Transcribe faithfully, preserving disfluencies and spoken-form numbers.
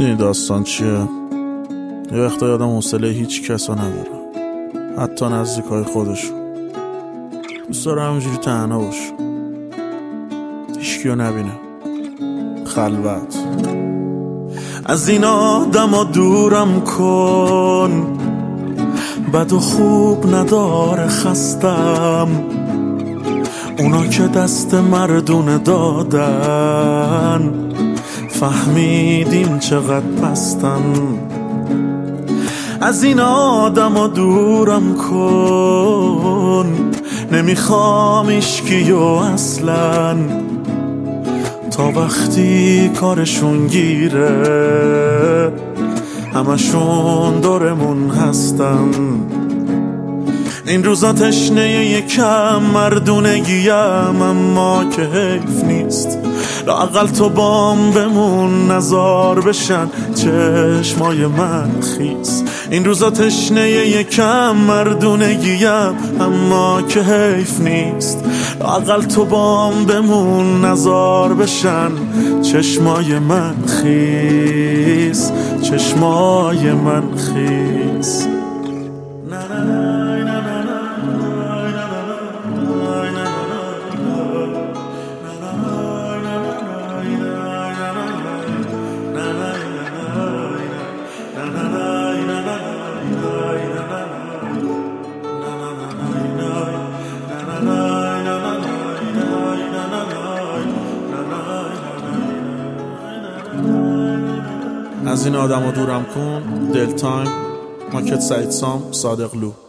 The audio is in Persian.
میدونی داستان چیه؟ یه وقتا یادم حوصله هیچ کسا نداره، حتی نزدیکای خودشون. دوست داره همینجوری تنها باشه، هیچکیو نبینه، خلوت. از این آدما دورم کن، بد و خوب نداره خستم. اونا که دست مردونه دادن، فهمیدیم چقدر پستن. از این آدما دورم کن، نمیخوام ایشکیو اصلا. تا وقتی کارشون گیره، همشون دورمون هستن. این روزا تشنه یکم مردونگیم، اما که حیف نیست لااقل تو بام بمون، نزار بشن چشمای من خیس. این روزا تشنه یکم مردونگیم، اما که حیف نیست لااقل تو بام بمون، نزار بشن چشمای من خیس، چشمای من خیس. از این آدم رو دورم کن. دل تایم، ماکت سعید سام، صادق لو.